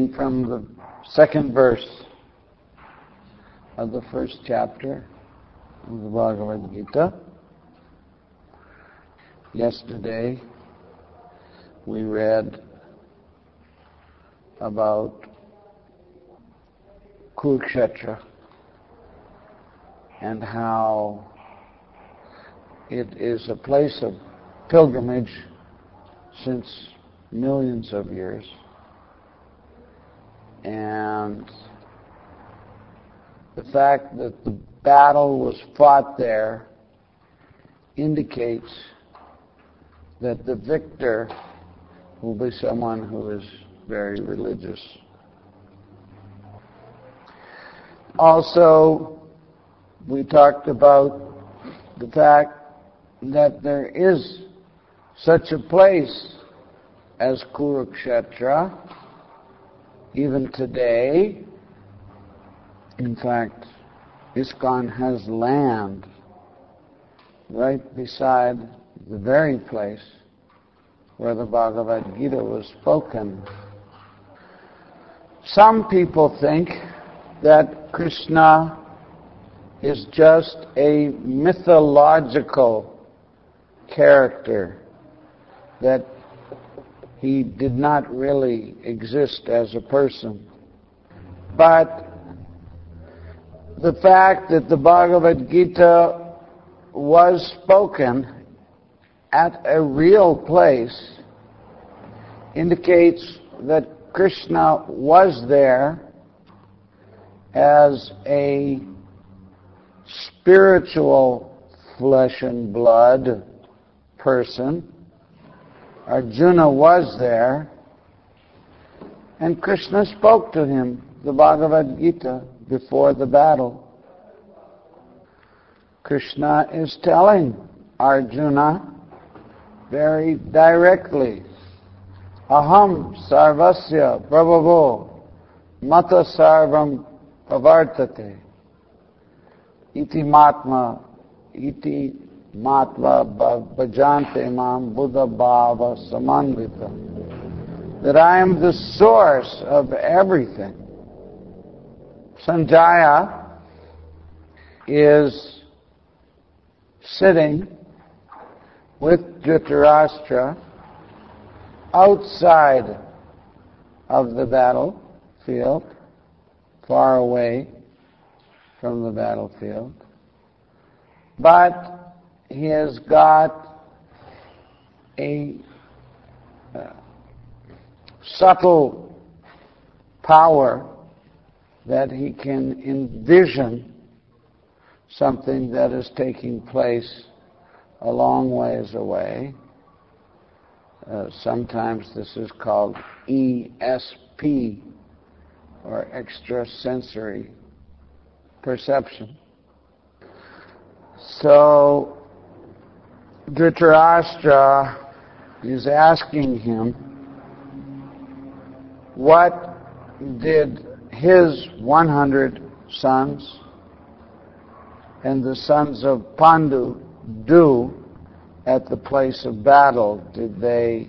reading from the second verse of the first chapter of the Bhagavad Gita. Yesterday we read about Kurukshetra and how it is a place of pilgrimage since millions of years, and the fact that the battle was fought there indicates that the victor will be someone who is very religious. Also, we talked about the fact that there is such a place as Kurukshetra even today. In fact, ISKCON has land right beside the very place where the Bhagavad Gita was spoken. Some people think that Krishna is just a mythological character, that he did not really exist as a person. But the fact that the Bhagavad Gita was spoken at a real place indicates that Krishna was there as a spiritual flesh and blood person. Arjuna was there, and Krishna spoke to him the Bhagavad Gita before the battle. Krishna is telling Arjuna very directly, Aham sarvasya prabhavo mata sarvam pravartate iti matma bhajante mam buddha bhava samanvita, that I am the source of everything. Sanjaya is sitting with Dhritarashtra outside of the battlefield, far away from the battlefield, but he has got a subtle power that he can envision something that is taking place a long ways away. Sometimes this is called ESP, or extrasensory perception. So Dhritarashtra is asking him, what did his 100 sons and the sons of Pandu do at the place of battle? Did they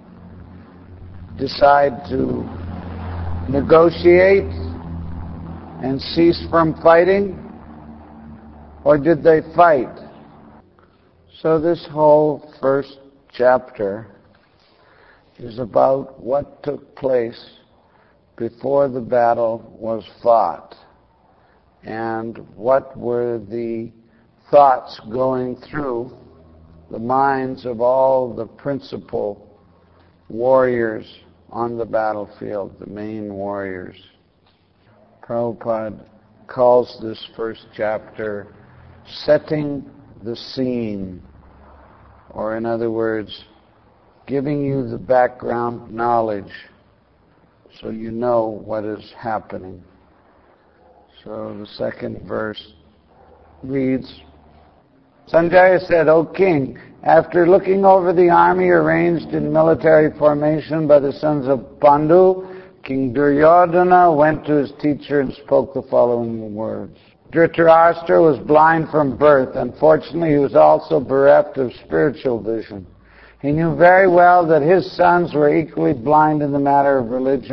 decide to negotiate and cease from fighting, or did they fight? So this whole first chapter is about what took place before the battle was fought, and what were the thoughts going through the minds of all the principal warriors on the battlefield, the main warriors. Prabhupada calls this first chapter setting the scene, or in other words, giving you the background knowledge so you know what is happening. So the second verse reads, Sanjaya said, O king, after looking over the army arranged in military formation by the sons of Pandu, King Duryodhana went to his teacher and spoke the following words. Dhritarashtra was blind from birth. Unfortunately, he was also bereft of spiritual vision. He knew very well that his sons were equally blind in the matter of religion,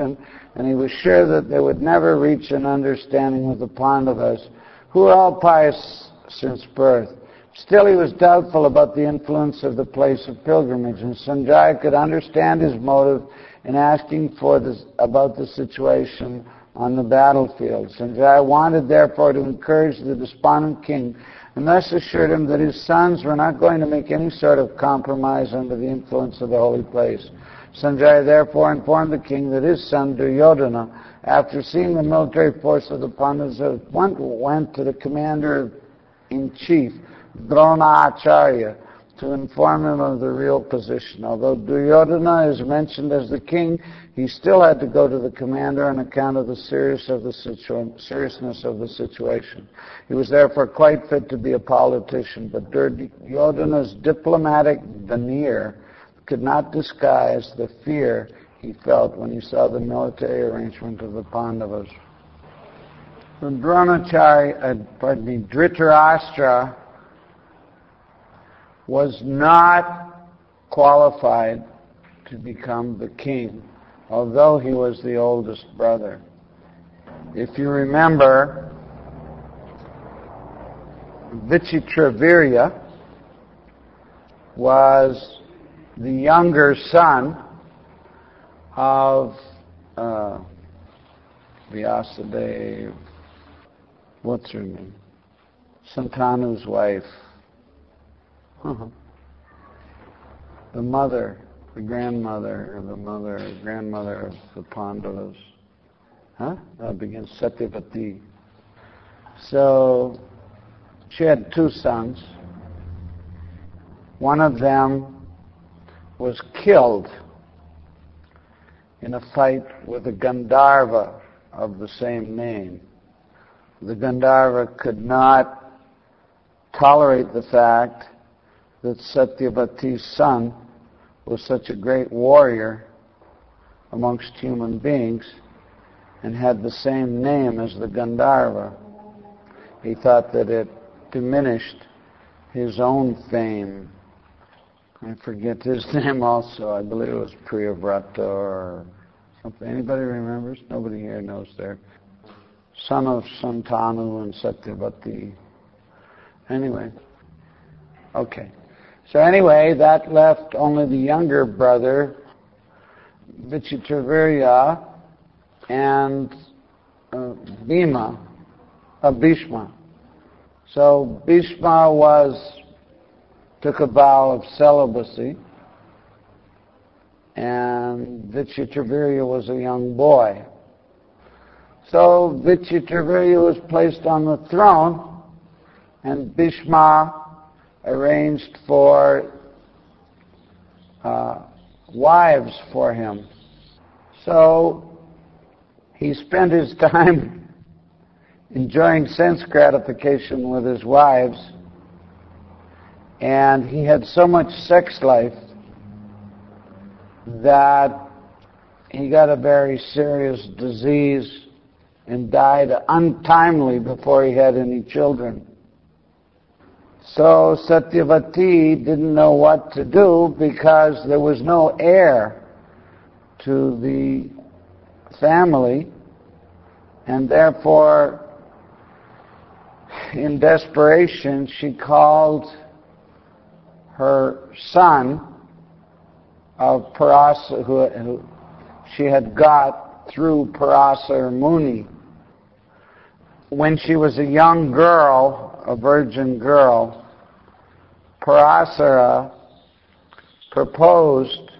and he was sure that they would never reach an understanding with the Pandavas, who were all pious since birth. Still, he was doubtful about the influence of the place of pilgrimage, and Sanjaya could understand his motive in asking about the situation on the battlefield. Sanjaya wanted, therefore, to encourage the despondent king, and thus assured him that his sons were not going to make any sort of compromise under the influence of the holy place. Sanjaya therefore informed the king that his son Duryodhana, after seeing the military force of the Pandavas, went to the commander-in-chief, Dronacharya, to inform him of the real position. Although Duryodhana is mentioned as the king, he still had to go to the commander on account of the seriousness of the situation. He was therefore quite fit to be a politician, but Duryodhana's diplomatic veneer could not disguise the fear he felt when he saw the military arrangement of the Pandavas. Dhritarashtra was not qualified to become the king, although he was the oldest brother. If you remember, Vichitravirya was the younger son of Vyasadeva, what's her name? Santanu's wife. The mother, the grandmother of the Pandavas. That begins Satyavati. So she had two sons. One of them was killed in a fight with a Gandharva of the same name. The Gandharva could not tolerate the fact that Satyavati's son was such a great warrior amongst human beings and had the same name as the Gandharva. He thought that it diminished his own fame. I forget his name also. I believe it was Priyavrata or something. Anybody remembers? Nobody here knows there. Son of Santanu and Satyavati. Anyway. Okay. So anyway, that left only the younger brother, Vichitravirya, and Bhishma. So Bhishma took a vow of celibacy, and Vichitravirya was a young boy. So Vichitravirya was placed on the throne, and Bhishma arranged for wives for him. So he spent his time enjoying sense gratification with his wives, and he had so much sex life that he got a very serious disease and died untimely before he had any children. So Satyavati didn't know what to do because there was no heir to the family, and therefore, in desperation, she called her son of Parasa, who she had got through Parasa Muni. When she was a young girl, a virgin girl, Parasara proposed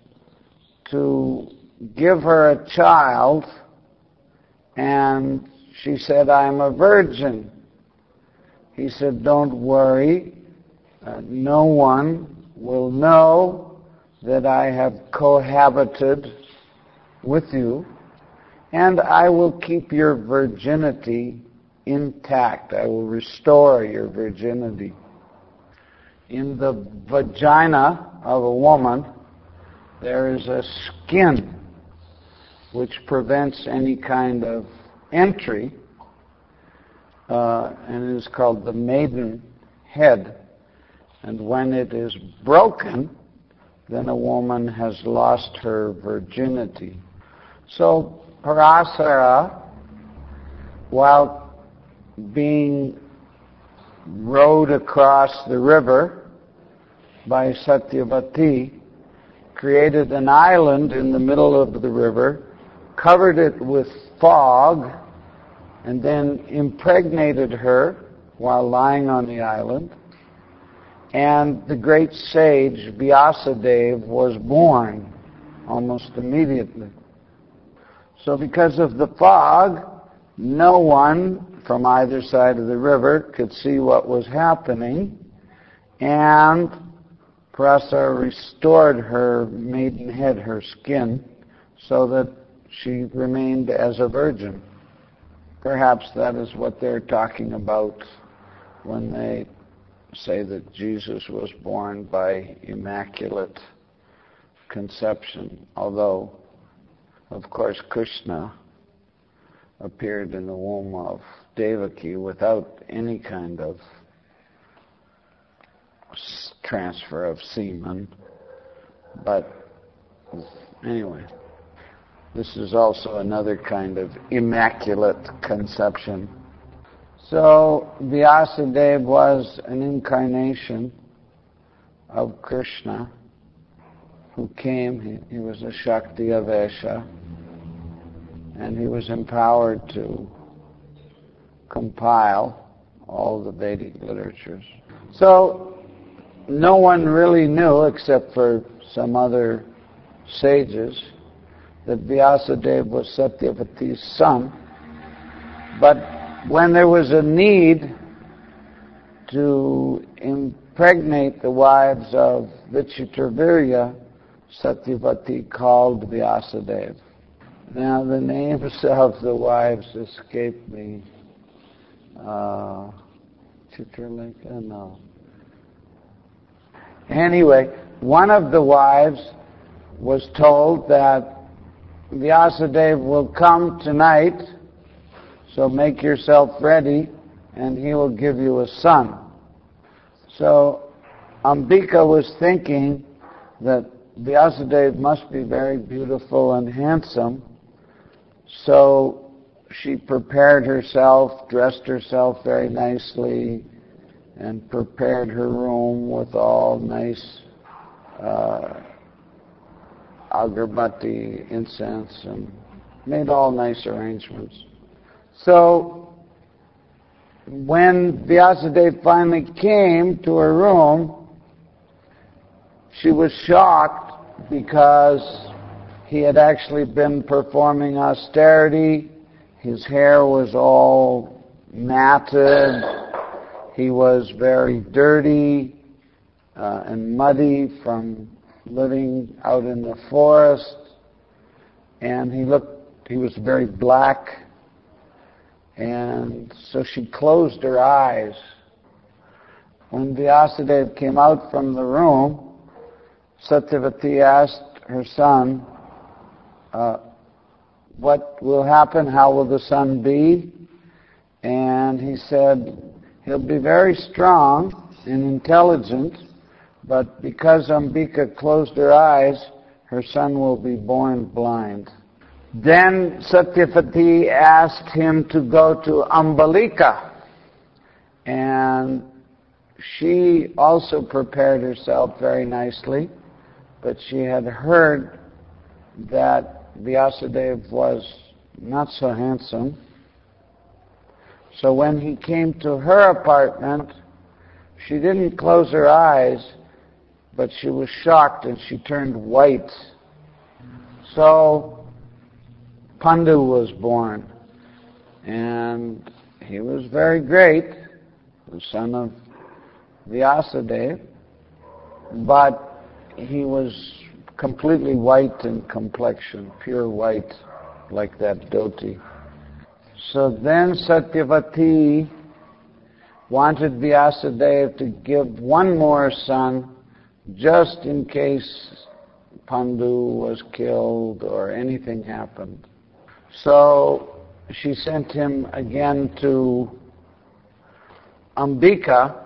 to give her a child, and she said, "I'm a virgin." He said, "Don't worry, no one will know that I have cohabited with you, and I will keep your virginity intact. I will restore your virginity." In the vagina of a woman, there is a skin which prevents any kind of entry, and it is called the maiden head. And when it is broken, then a woman has lost her virginity. So Parasara, while being rowed across the river by Satyavati, created an island in the middle of the river, covered it with fog, and then impregnated her while lying on the island. And the great sage Vyasadeva was born almost immediately. So because of the fog, no one from either side of the river could see what was happening, and Parasara restored her maidenhead, her skin, so that she remained as a virgin. Perhaps that is what they're talking about when they say that Jesus was born by immaculate conception, although, of course, Krishna appeared in the womb of Devaki without any kind of transfer of semen. But anyway, this is also another kind of immaculate conception. So Vyasadeva was an incarnation of Krishna who came. He was a Shakti Avesha, and he was empowered to compile all the Vedic literatures. So no one really knew, except for some other sages, that Vyasadeva was Satyavati's son. But when there was a need to impregnate the wives of Vichitravirya, Satyavati called Vyasadeva. Now the names of the wives escape me. Chitraleka? No. Anyway, one of the wives was told that Vyasadeva will come tonight, so make yourself ready, and he will give you a son. So Ambika was thinking that Vyasadeva must be very beautiful and handsome, so she prepared herself, dressed herself very nicely, and prepared her room with all nice agarbatti, incense, and made all nice arrangements. So when Vyasadeva finally came to her room, she was shocked because he had actually been performing austerity. His hair was all matted. He was very dirty and muddy from living out in the forest, and he was very black, and so she closed her eyes. When Vyasadeva came out from the room, Satyavati asked her son, what will happen? How will the son be? And he said, he'll be very strong and intelligent, but because Ambika closed her eyes, her son will be born blind. Then Satyavati asked him to go to Ambalika, and she also prepared herself very nicely, but she had heard that Vyasadeva was not so handsome. So when he came to her apartment, she didn't close her eyes, but she was shocked and she turned white. So Pandu was born, and he was very great, the son of Vyasadeva, but he was completely white in complexion, pure white, like that dhoti. So then Satyavati wanted Vyasadeva to give one more son, just in case Pandu was killed or anything happened. So she sent him again to Ambika,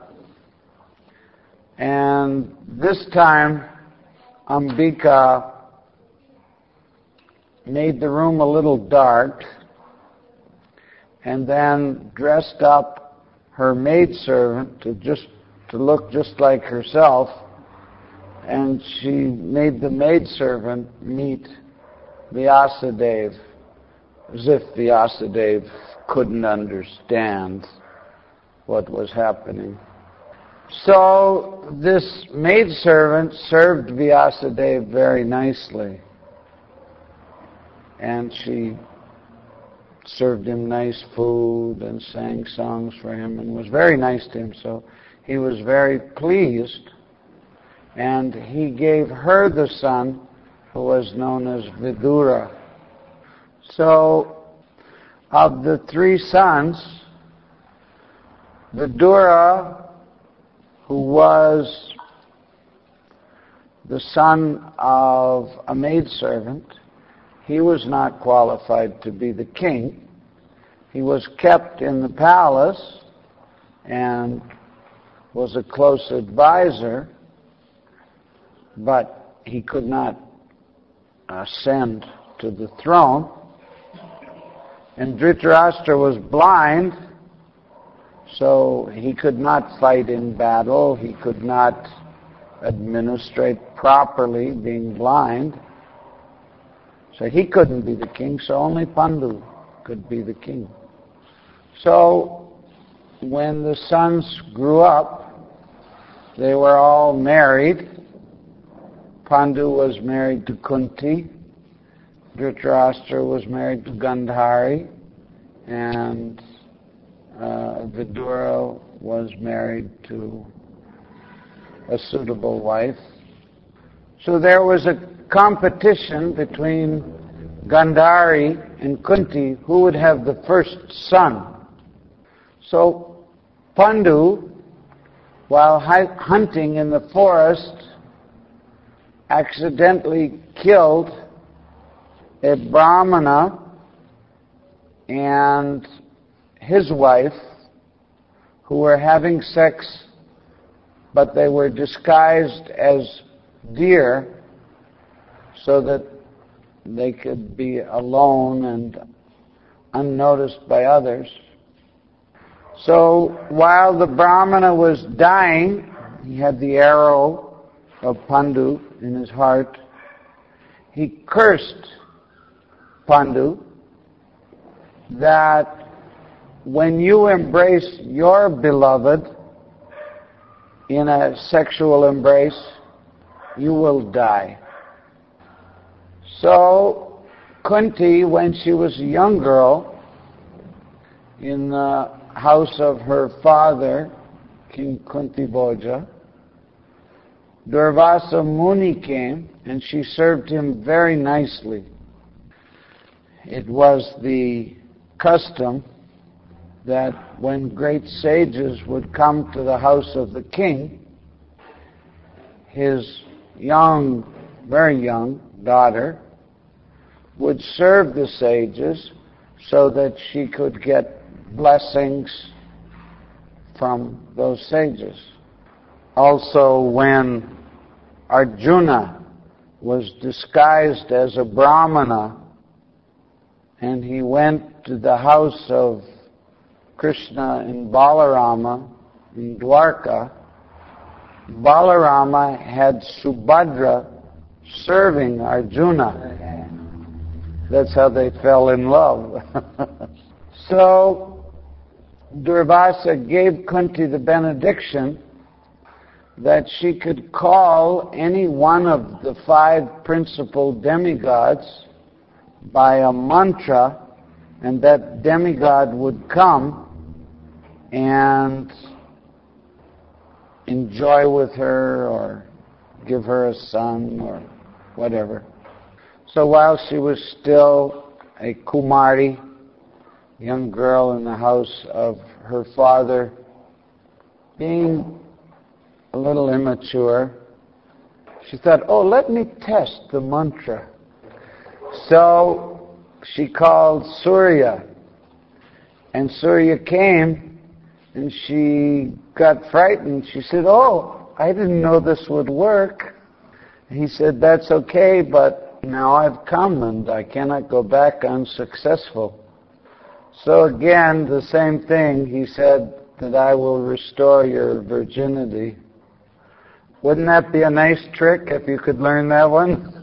and this time Ambika made the room a little dark, and then dressed up her maidservant to look just like herself, and she made the maidservant meet Vyasadeva, as if Vyasadeva couldn't understand what was happening. So this maidservant served Vyasadeva very nicely, and she served him nice food and sang songs for him and was very nice to him. So he was very pleased, and he gave her the son who was known as Vidura. So of the three sons, Vidura, who was the son of a maidservant, he was not qualified to be the king. He was kept in the palace and was a close advisor, but he could not ascend to the throne. And Dhritarashtra was blind, so he could not fight in battle. He could not administrate properly, being blind. So he couldn't be the king, so only Pandu could be the king. So when the sons grew up, they were all married. Pandu was married to Kunti, Dhritarashtra was married to Gandhari, and Vidura was married to a suitable wife. So there was a competition between Gandhari and Kunti who would have the first son. So Pandu, while hunting in the forest, accidentally killed a Brahmana and his wife, who were having sex, but they were disguised as deer so that they could be alone and unnoticed by others. So while the Brahmana was dying, he had the arrow of Pandu in his heart. He cursed Pandu that when you embrace your beloved in a sexual embrace, you will die. So Kunti, when she was a young girl, in the house of her father, King Kunti Bhoja, Durvasa Muni came and she served him very nicely. It was the custom that when great sages would come to the house of the king, his young, very young daughter would serve the sages so that she could get blessings from those sages. Also, when Arjuna was disguised as a Brahmana and he went to the house of Krishna and Balarama in Dwarka, Balarama had Subhadra serving Arjuna. That's how they fell in love. So Durvasa gave Kunti the benediction that she could call any one of the 5 principal demigods by a mantra, and that demigod would come and enjoy with her or give her a son or whatever. So while she was still a Kumari, young girl in the house of her father, being a little immature, she thought, oh, let me test the mantra. So she called Surya, and Surya came, and she got frightened. She said, oh, I didn't know this would work. He said, that's okay, but Now I've come and I cannot go back unsuccessful. So again, the same thing, he said that I will restore your virginity. Wouldn't that be a nice trick if you could learn that one?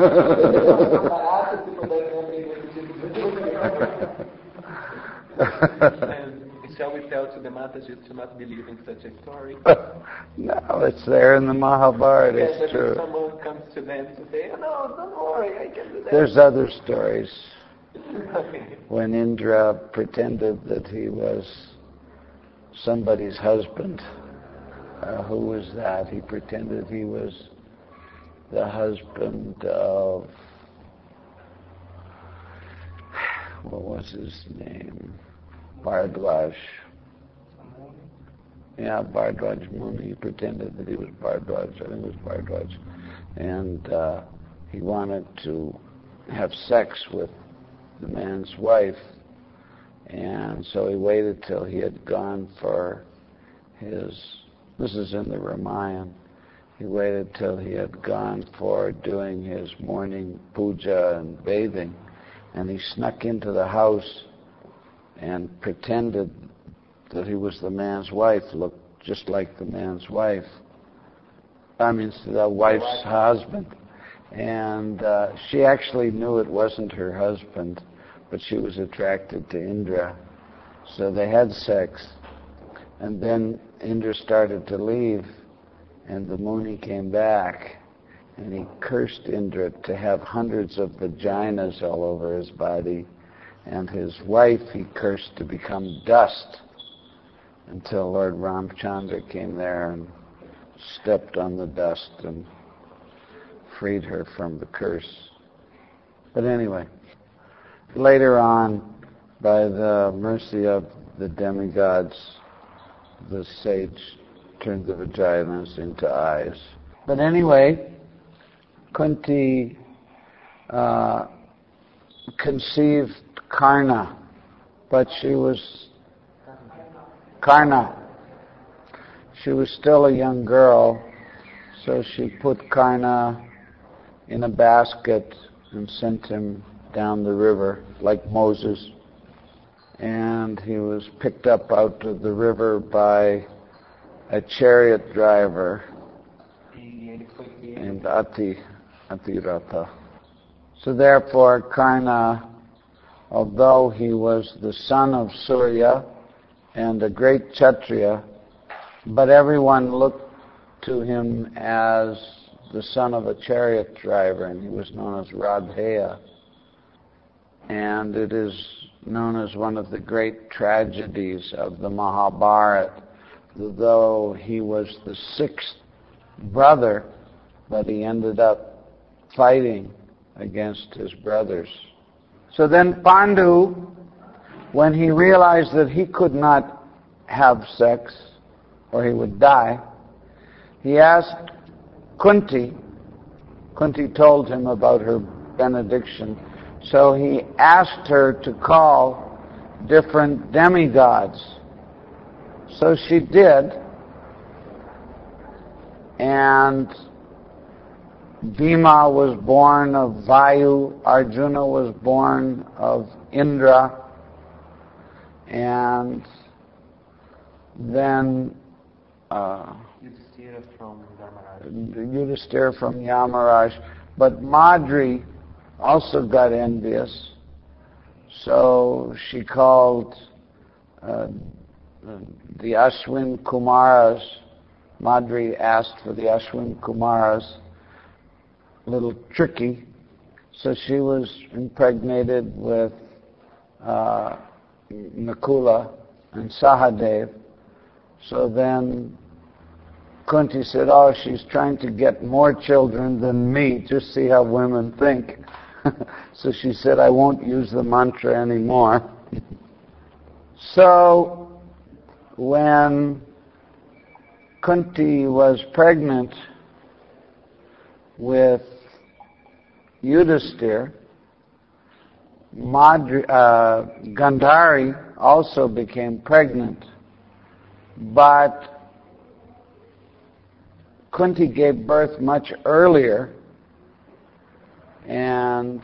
Shall we tell to the Mataji to not believe in such a story? No, it's there in the Mahabharata, Yes, it's true. if someone comes to them to say, oh, no, don't worry, I can do that. There's other stories. When Indra pretended that he was somebody's husband. Who was that? He pretended he was the husband of, what was his name? Bhardwaj. Yeah, Bhardwaj Muni. He pretended that he was Bhardwaj. I think it was Bhardwaj. And he wanted to have sex with the man's wife. And so he waited till he had gone for his, this is in the Ramayana, he waited till he had gone for doing his morning puja and bathing. And he snuck into the house and pretended that he was the man's wife, looked just like the man's wife. I mean, the wife's husband. And she actually knew it wasn't her husband, but she was attracted to Indra. So they had sex. And then Indra started to leave, and the Muni came back, and he cursed Indra to have hundreds of vaginas all over his body. And his wife he cursed to become dust, until Lord Ramchandra came there and stepped on the dust and freed her from the curse. But anyway, later on, by the mercy of the demigods, the sage turned the vaginas into eyes. But anyway, Kunti conceived Karna, but she was still a young girl, so she put Karna in a basket and sent him down the river like Moses. And he was picked up out of the river by a chariot driver named Atirata. So therefore, Karna, although he was the son of Surya and a great Kshatriya, but everyone looked to him as the son of a chariot driver, and he was known as Radheya. And it is known as one of the great tragedies of the Mahabharata, though he was the sixth brother, but he ended up fighting against his brothers. So then Pandu, when he realized that he could not have sex or he would die, he asked Kunti. Kunti told him about her benediction. So he asked her to call different demigods. So she did, and Bhima was born of Vayu, Arjuna was born of Indra, and then Yudhisthira from Yamaraj. But Madri also got envious, so she called the Ashwin Kumaras. Madri asked for the Ashwin Kumaras, a little tricky, so she was impregnated with Nakula and Sahadev. So then Kunti said, oh, she's trying to get more children than me, just see how women think. So she said, I won't use the mantra anymore. So when Kunti was pregnant with Yudhisthira, Gandhari also became pregnant, but Kunti gave birth much earlier, And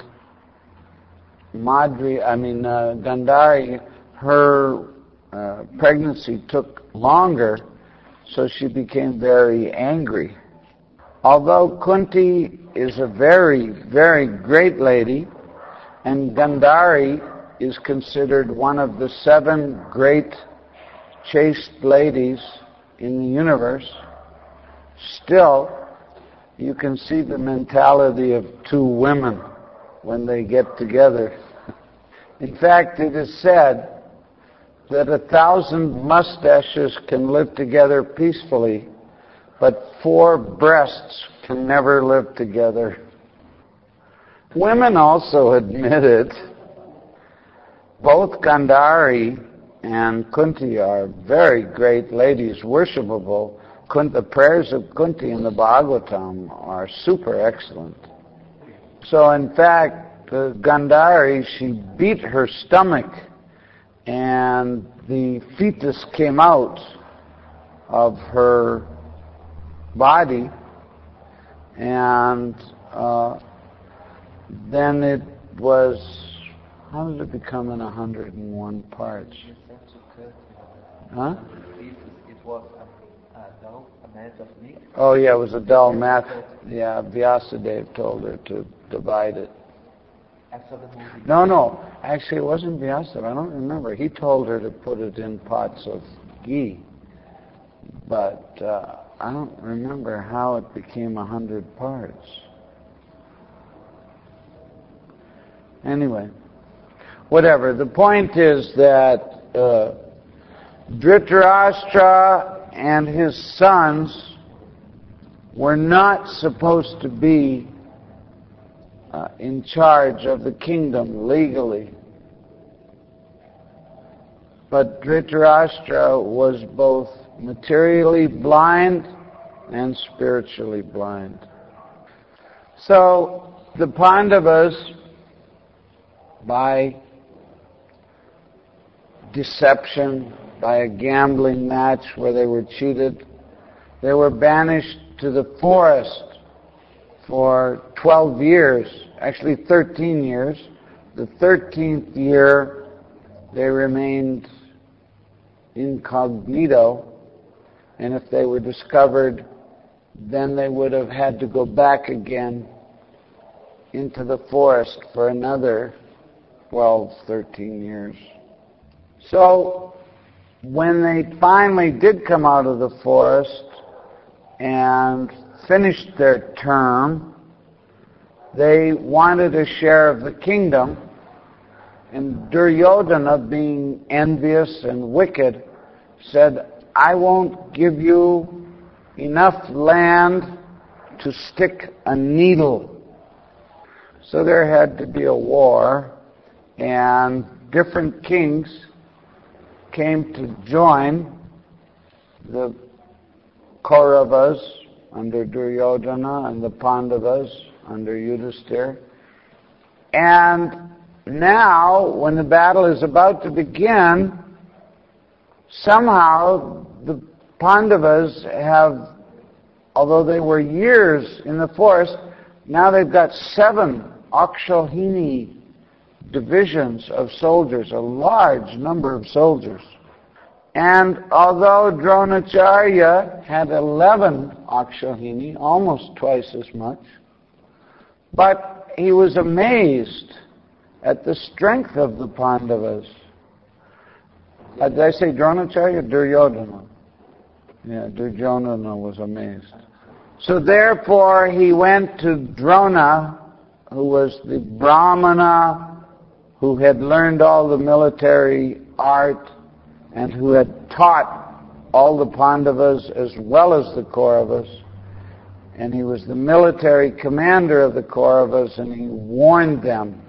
Gandhari, her pregnancy took longer, so she became very angry. Although Kunti is a very, very great lady, and Gandhari is considered one of the 7 great chaste ladies in the universe, still, you can see the mentality of 2 women when they get together. In fact, it is said that 1,000 mustaches can live together peacefully, but 4 breasts can never live together. Women also admit it. Both Gandhari and Kunti are very great ladies, worshipable. The prayers of Kunti in the Bhagavatam are super excellent. So in fact, Gandhari, she beat her stomach and the fetus came out of her body, and then it was, how did it become in 101 parts? Huh? It was a mass of meat? Oh yeah, it was a dull mass. Yeah, Vyasadeva told her to divide it. No, actually it wasn't Vyasadeva, I don't remember. He told her to put it in pots of ghee, but I don't remember how it became 100 parts. Anyway, whatever. The point is that Dhritarashtra and his sons were not supposed to be in charge of the kingdom legally. But Dhritarashtra was both materially blind and spiritually blind. So the Pandavas, by deception, by a gambling match where they were cheated, they were banished to the forest for 12 years, actually 13 years. The 13th year, they remained incognito, and if they were discovered, then they would have had to go back again into the forest for another 12, 13 years. So, when they finally did come out of the forest and finished their term, they wanted a share of the kingdom, and Duryodhana, being envious and wicked, said, I won't give you enough land to stick a needle. So there had to be a war, and different kings came to join the Kauravas under Duryodhana and the Pandavas under Yudhisthira. And now, when the battle is about to begin, somehow the Pandavas have, although they were years in the forest, now they've got 7 Akshalhini divisions of soldiers, a large number of soldiers. And although Dronacharya had 11 Akshalhini, almost twice as much, but he was amazed at the strength of the Pandavas. Did I say Dronacharya or Duryodhana? Yeah, Duryodhana was amazed. So therefore he went to Drona, who was the Brahmana who had learned all the military art and who had taught all the Pandavas as well as the Kauravas. And he was the military commander of the Kauravas, and he warned them,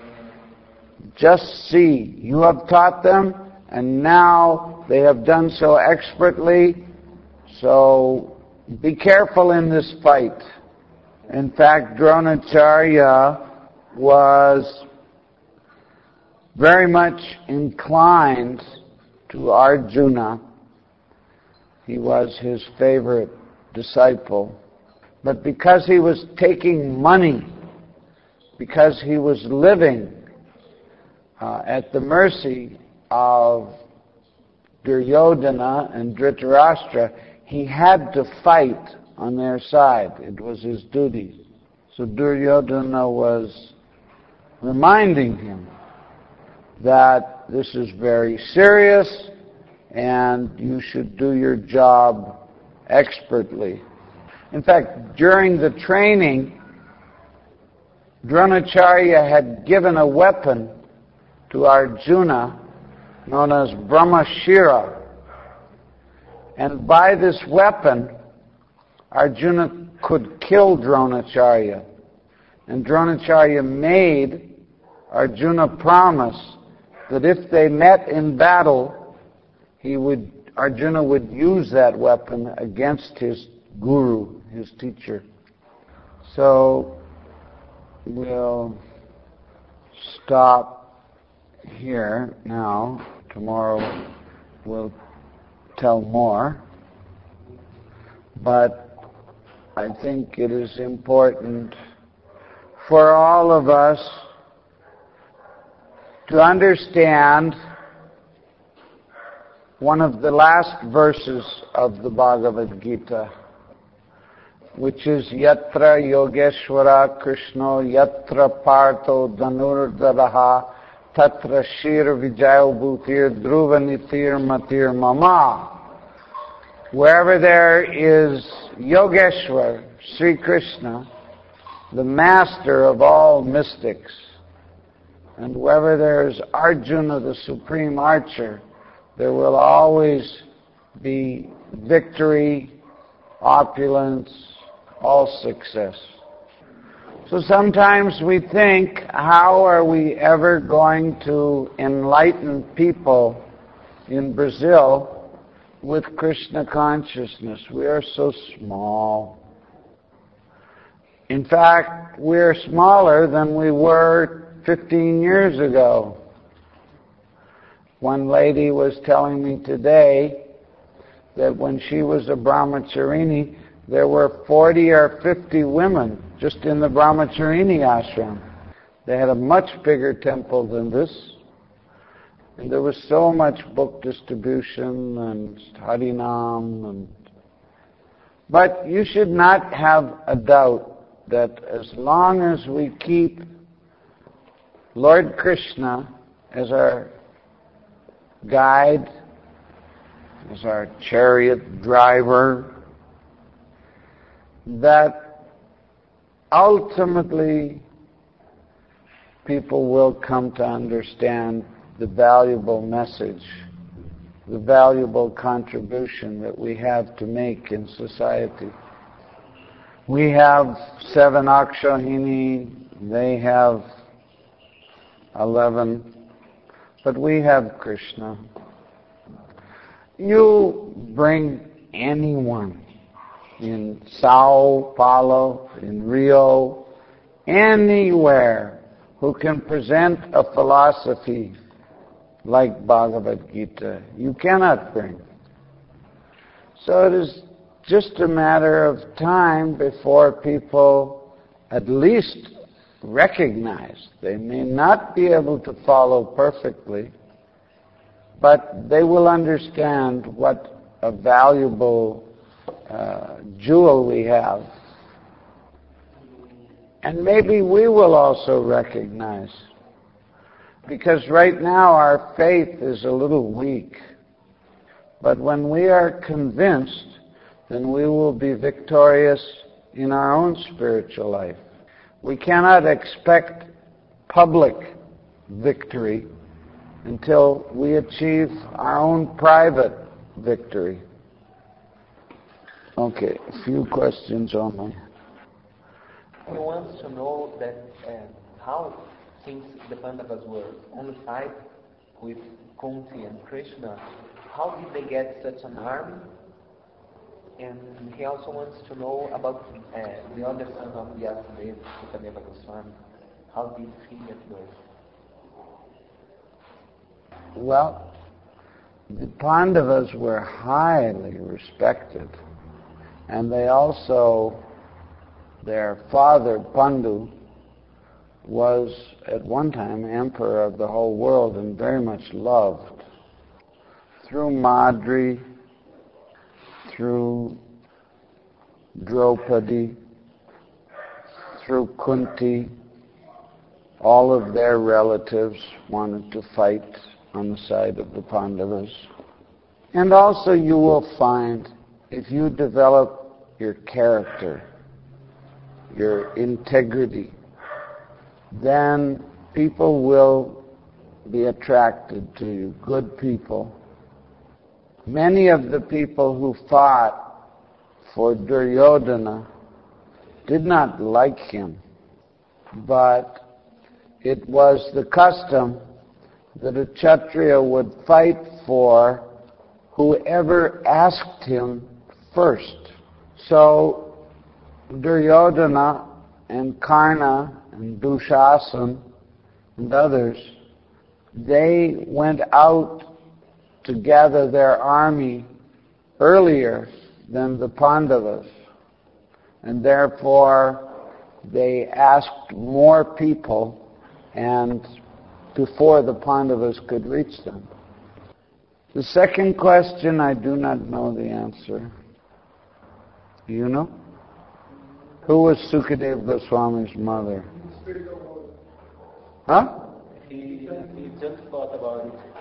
just see, you have taught them, and now they have done so expertly, so be careful in this fight. In fact, Dronacharya was very much inclined to Arjuna. He was his favorite disciple. But because he was taking money because he was living at the mercy of Duryodhana and Dhritarashtra, he had to fight on their side. It was his duty. So Duryodhana was reminding him that this is very serious and you should do your job expertly. In fact, during the training, Dronacharya had given a weapon to Arjuna known as Brahmashira. And by this weapon, Arjuna could kill Dronacharya. And Dronacharya made Arjuna promise that if they met in battle, Arjuna would use that weapon against his guru, his teacher. So we'll stop here now. Tomorrow we'll tell more. But I think it is important for all of us to understand one of the last verses of the Bhagavad Gita, which is Yatra Yogeshwara Krishno Yatra Partho Dhanurdaraha Tatra Shir Vijayo Bhutir Dhruva Nitir Matir Mama. Wherever there is Yogeshwar, Sri Krishna, the master of all mystics, and wherever there is Arjuna, the supreme archer, there will always be victory, opulence, all success. So sometimes we think, how are we ever going to enlighten people in Brazil with Krishna consciousness? We are so small. In fact, we're smaller than we were 15 years ago. One lady was telling me today that when she was a brahmacharini, there were 40 or 50 women just in the brahmacharini ashram. They had a much bigger temple than this. And there was so much book distribution and Harinam. But you should not have a doubt that as long as we keep Lord Krishna as our guide, as our chariot driver, that ultimately people will come to understand the valuable message, the valuable contribution that we have to make in society. We have 7 Akshauhini, they have 11, but we have Krishna. You bring anyone in Sao Paulo, in Rio, anywhere who can present a philosophy like Bhagavad Gita. You cannot bring. So it is just a matter of time before people at least recognize. They may not be able to follow perfectly, but they will understand what a valuable jewel we have. And maybe we will also recognize, because right now our faith is a little weak. But when we are convinced, then we will be victorious in our own spiritual life. We cannot expect public victory until we achieve our own private victory. Okay, a few questions only. He wants to know that how, since the Pandavas were on the side with Kunti and Krishna, how did they get such an army? And he also wants to know about the other son of Vyasadeva, Sukadeva Goswami. How did he get those? Well, the Pandavas were highly respected. And they also, their father, Pandu, was at one time emperor of the whole world and very much loved. Through Madri, through Draupadi, through Kunti, all of their relatives wanted to fight on the side of the Pandavas. And also you will find, if you develop your character, your integrity, then people will be attracted to you, good people. Many of the people who fought for Duryodhana did not like him, but it was the custom that a Kshatriya would fight for whoever asked him first. So Duryodhana and Karna and Dushasan and others, they went out to gather their army earlier than the Pandavas, and therefore they asked more people, and before the Pandavas could reach them. The second question, I do not know the answer. Do you know? Who was Sukadeva Goswami's mother? Huh? He just thought about it.